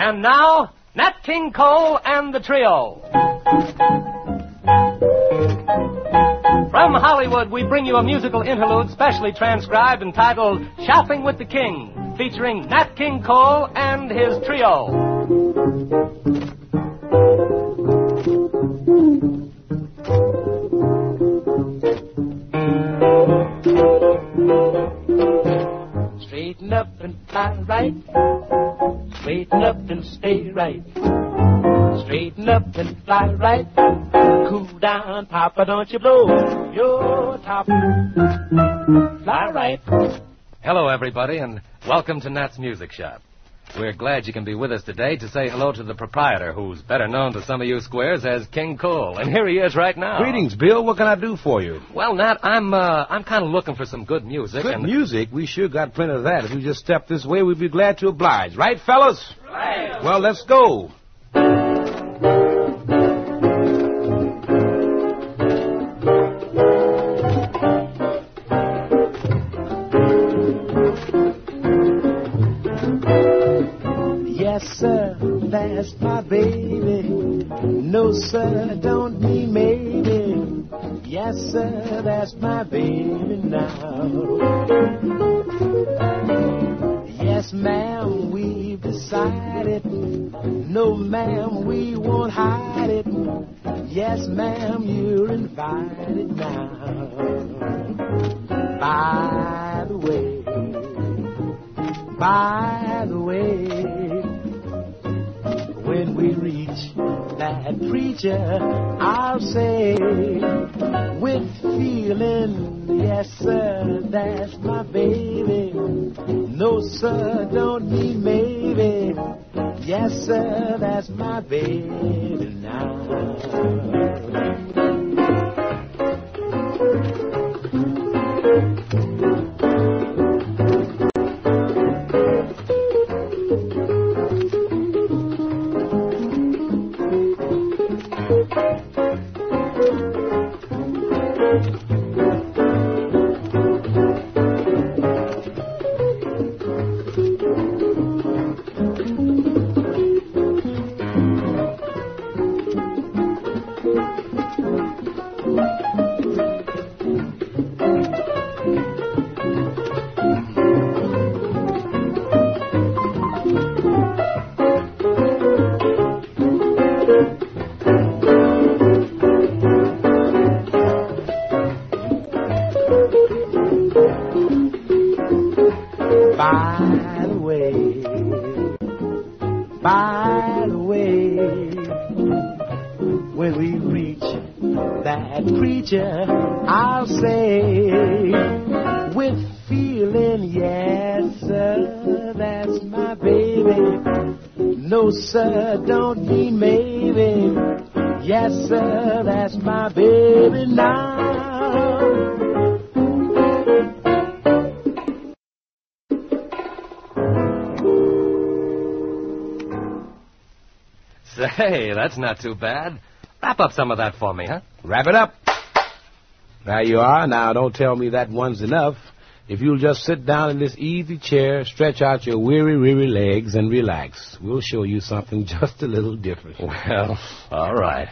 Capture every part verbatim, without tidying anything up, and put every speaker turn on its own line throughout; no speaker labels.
And now, Nat King Cole and the Trio. From Hollywood, we bring you a musical interlude specially transcribed entitled Shopping with the King, featuring Nat King Cole and his trio. Straighten up and fly right. Straighten up and stay right. Straighten up and fly right. Cool down, Papa, don't you blow your top. Fly right.
Hello, everybody, and welcome to Nat's Music Shop. We're glad you can be with us today to say hello to the proprietor, who's better known to some of you squares as King Cole. And here he is right now.
Greetings, Bill. What can I do for you?
Well, Nat, I'm uh, I'm kind of looking for some good music.
Good
and...
music? We sure got plenty of that. If you just step this way, we'd be glad to oblige. Right, fellas?
Right.
Well, let's go.
Yes, sir, that's my baby. No, sir, don't mean maybe. Yes, sir, that's my baby now. Yes, ma'am, we've decided. No, ma'am, we won't hide it. Yes, ma'am, you're invited now. By the way, by the way, when we reach that preacher, I'll say, with feeling, yes, sir, that's my baby. No, sir, don't mean maybe. Yes, sir, that's my baby now. By the way, by the way, when we reach that preacher, I'll say, with feeling, yes, sir, that's my baby. No, sir, don't mean maybe. Yes, sir, that's my baby now.
Say, that's not too bad. Wrap up some of that for me, huh?
Wrap it up. There you are. Now, don't tell me that one's enough. If you'll just sit down in this easy chair, stretch out your weary, weary legs, and relax, we'll show you something just a little different.
Well, all right.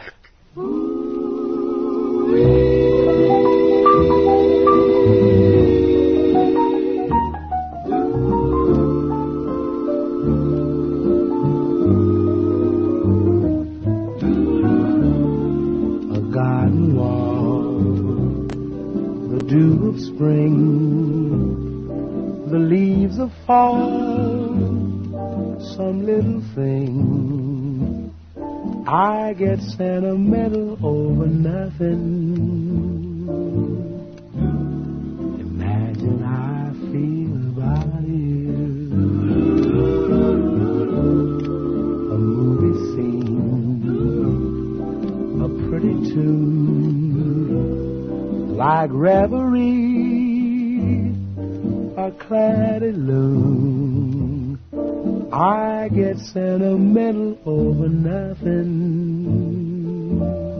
Dew of spring, the leaves of fall, some little thing. I get sentimental over nothing. Imagine how I feel about you. A movie scene, a pretty tune, like reverie, a cloudy loon. I get sentimental over nothing.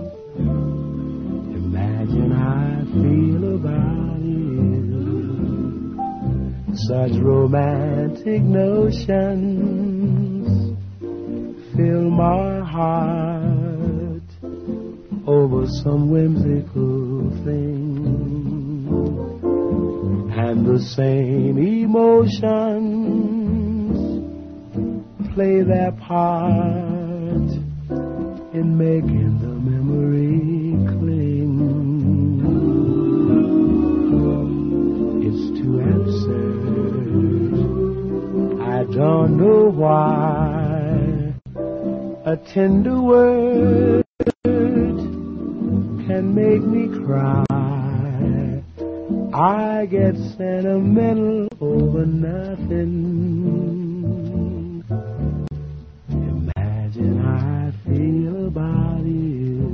Imagine how I feel about you. Such romantic notions fill my heart over some whimsical thing, and the same emotions play their part in making the memory cling. It's too absurd, I don't know why. A tender word can make me cry. I get sentimental over nothing. Imagine how I feel about you.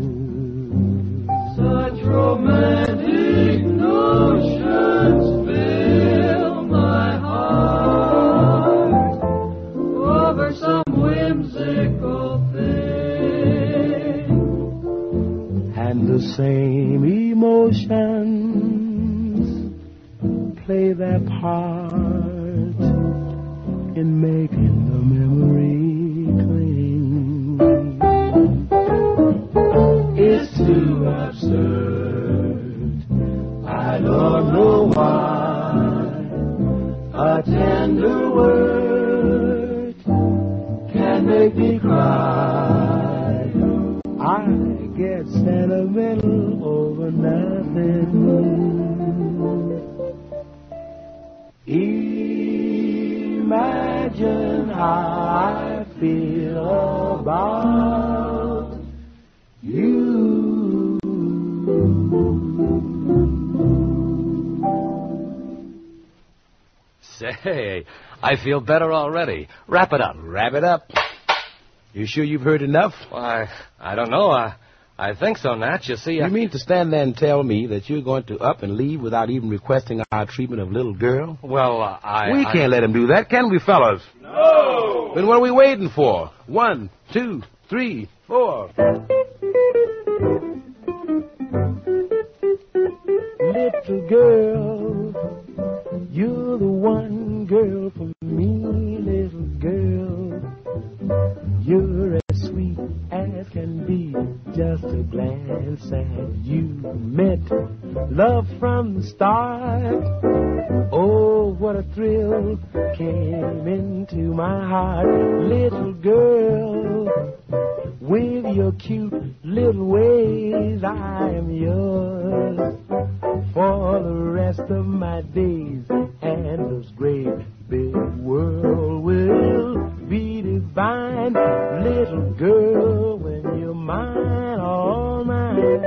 Such romantic notions fill my heart over some whimsical thing,
and the same emotions play their part in making the memory cling. It's too absurd, I don't know why. A tender word can make me cry. I get sentimental over nothing. Imagine how I feel about you.
Say, I feel better already. Wrap it up.
Wrap it up. You sure you've heard enough?
Why, I don't know. I, I think so, Nat. You see, I...
You mean to stand there and tell me that you're going to up and leave without even requesting our treatment of little girl?
Well, uh, I...
We
I...
can't let him do that, can we, fellas?
No!
Then what are we waiting for? One, two, three, four.
Little girl, you're the one girl for me, little girl. You're as sweet as can be, just a glance at you meant love from the start. Oh, what a thrill came into my heart, little girl. With your cute little ways, I am yours for the rest of my days, and this great big world will be divine, little girl, when you're mine, all mine.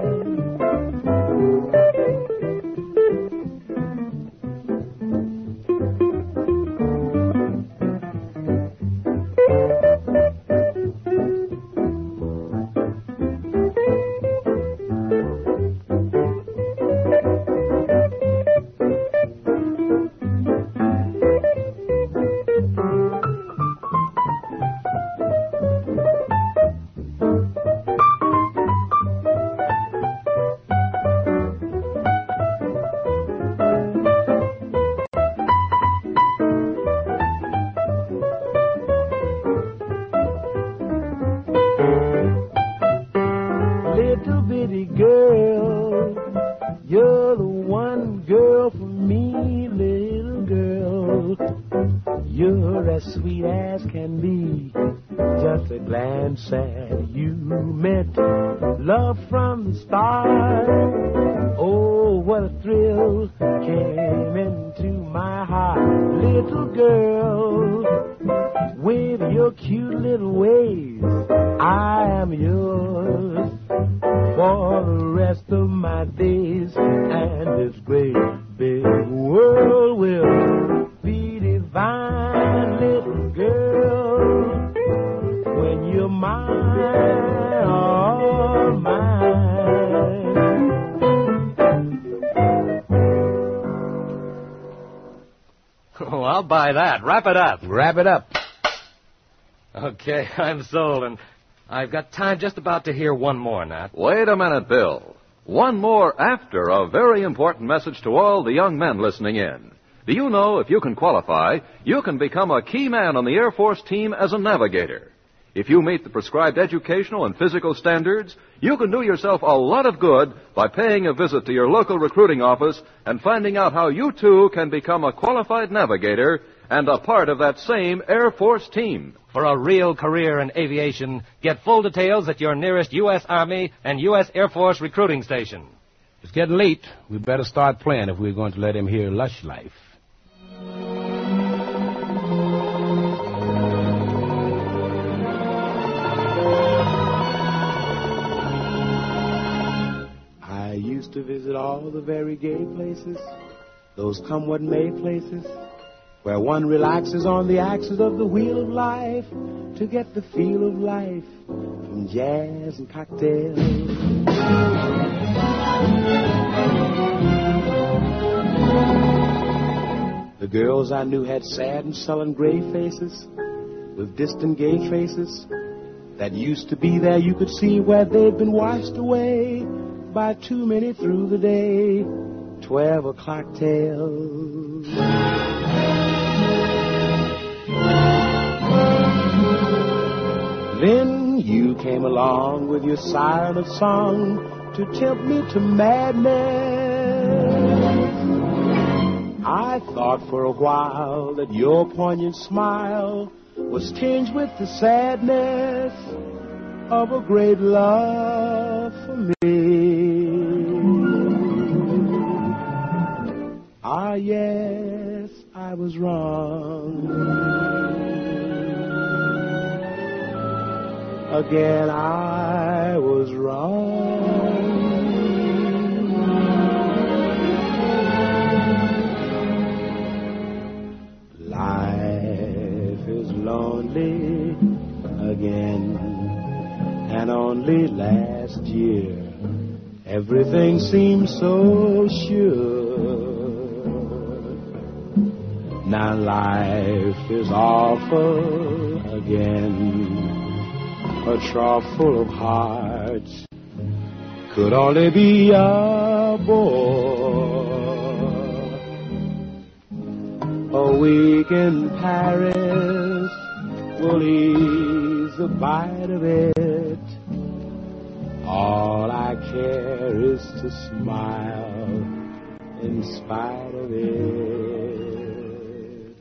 Little bitty girl, you're the one girl for me, little girl. You're as sweet as can be, just a glance at you meant love from the start. Oh, what a thrill came into my heart, little girl. With your cute little ways, I am yours for the rest of my days, and this great big world will be divine, little girl, when you're mine, all mine.
Oh, I'll buy that. Wrap it up.
Wrap it up.
Okay, I'm sold, and I've got time just about to hear one more, Nat.
Wait a minute, Bill. One more after a very important message to all the young men listening in. Do you know if you can qualify, you can become a key man on the Air Force team as a navigator? If you meet the prescribed educational and physical standards, you can do yourself a lot of good by paying a visit to your local recruiting office and finding out how you, too, can become a qualified navigator and a part of that same Air Force team.
For a real career in aviation, get full details at your nearest U S Army and U S Air Force recruiting station.
It's getting late. We better start playing if we're going to let him hear Lush Life.
I used to visit all the very gay places, those come what may places, where one relaxes on the axis of the wheel of life to get the feel of life from jazz and cocktails. The girls I knew had sad and sullen gray faces with distant gay traces that used to be there. You could see where they'd been washed away by too many through the day, twelve o'clock tales. Then you came along with your siren of song to tempt me to madness. I thought for a while that your poignant smile was tinged with the sadness of a great love for me. Ah, yes, I was wrong. Again, I was wrong. Life is lonely again, and only last year everything seemed so sure. Now life is awful again. A trough full of hearts could only be a bore. A week in Paris will ease the bite of it. All I care is to smile in spite of it.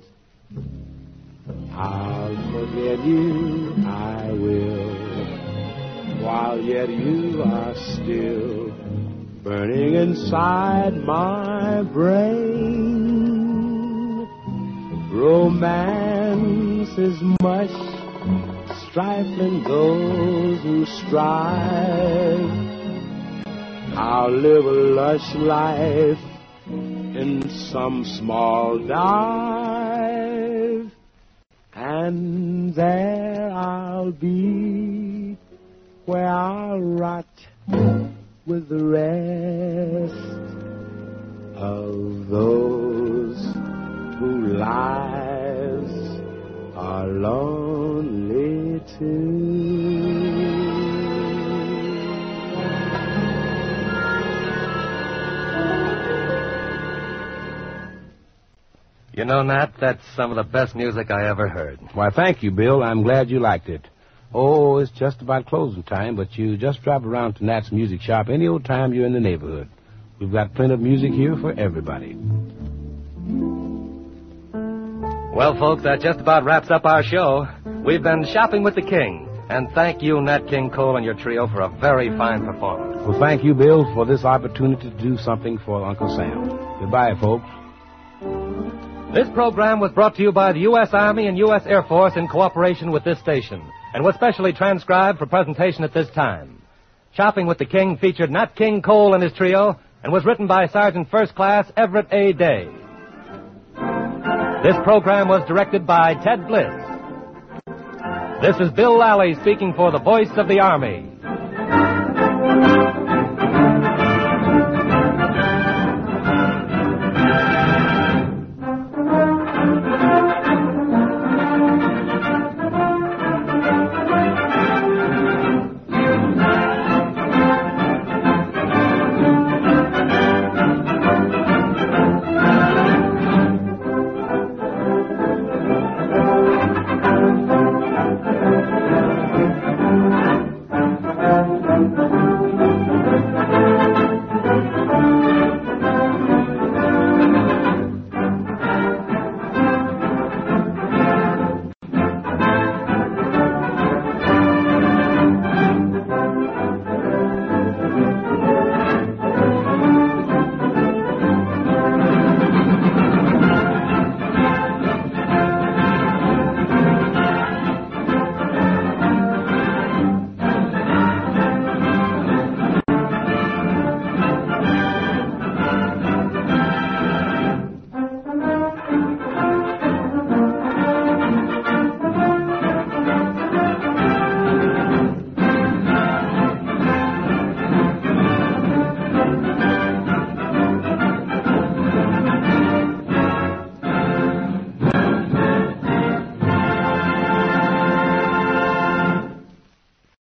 I'll forget you, I will, while yet you are still burning inside my brain. Romance is much, trifling those who strive. I'll live a lush life in some small dive, and there I'll be, where I'll rot with the rest of those whose lives are lonely too.
You know, Nat, that's some of the best music I ever heard.
Why, thank you, Bill. I'm glad you liked it. Oh, it's just about closing time, but you just drop around to Nat's Music Shop any old time you're in the neighborhood. We've got plenty of music here for everybody.
Well, folks, that just about wraps up our show. We've been shopping with the King, and thank you, Nat King Cole, and your trio for a very fine performance.
Well, thank you, Bill, for this opportunity to do something for Uncle Sam. Goodbye, folks.
This program was brought to you by the U S Army and U S Air Force in cooperation with this station, and was specially transcribed for presentation at this time. Shopping with the King featured Nat King Cole and his trio, and was written by Sergeant First Class Everett A. Day. This program was directed by Ted Bliss. This is Bill Lally speaking for the Voice of the Army.